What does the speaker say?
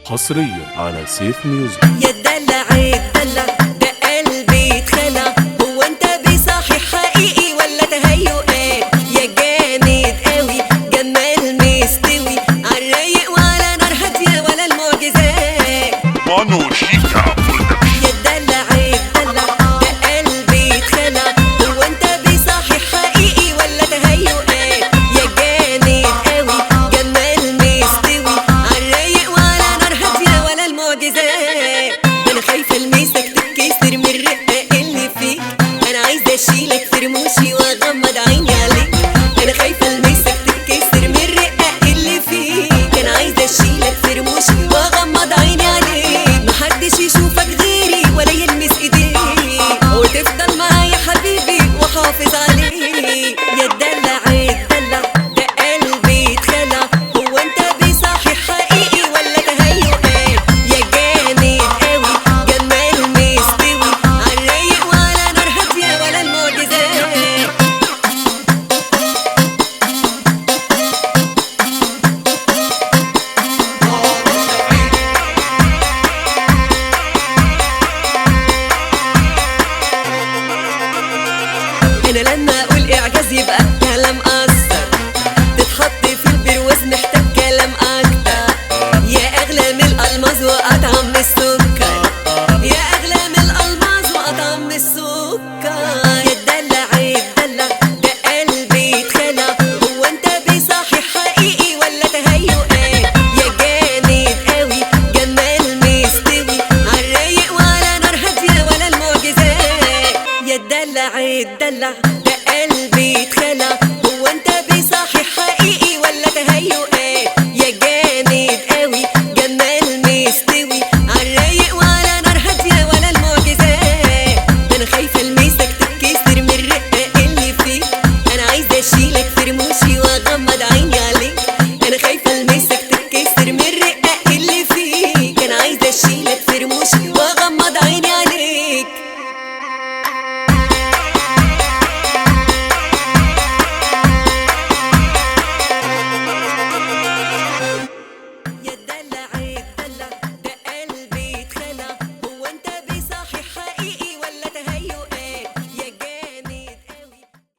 حصريا على سيف ميوزك. يا الدلع الدلع ده قلبي اتخلع، هو انت بصاحي حقيقي ولا تهيؤات؟ يا جامد قوي جمال مستوي عالرايق وعلى نار هاديه ولا المعجزات. مانو شيكا يا الدلع الدلع ده قلبي اتخلع، هو انت بصاحي حقيقي ولا تهيؤات؟ يا جامد قوي جمال مستوي عالرايق وعلى نار هاديه ولا المعجزات. انا خايفه المسك تتكسر من الرقه اللي فيك، انا عايزه اشيلك في رموشي واغمض عيني عليك. انا خايفه المسك تتكسر من الرقه اللي فيك، انا عايزه اشيلك في رموشي واغمض عيني عليك. محدش يشوفك غيري ولا يلمس ايديك، وتفضل معايا حبيبي وحافظ عليك. يا الدلع الدلع ده قلبي اتخلع، هو انت بصاحي حقيقي ولا تهيؤات؟ يا جامد قوي جمال مستوي عالرايق وعلى نار هاديه ولا المعجزات. انا لما اقول اعجاز يبقى كلام اثر، تتحط في البرواز محتاج كلام اكتر. يا اغلى من الالماظ واطعم من السكر، يا اغلى من الالماظ واطعم من السكر. يا الدلع الدلع ده قلبي اتخلع، هو انت بصاحي حقيقي ولا تهيؤات؟ يا جامد قوي جمال مستوي عالرايق وعلى نار هاديه ولا المعجزات. يا الدلع الدلع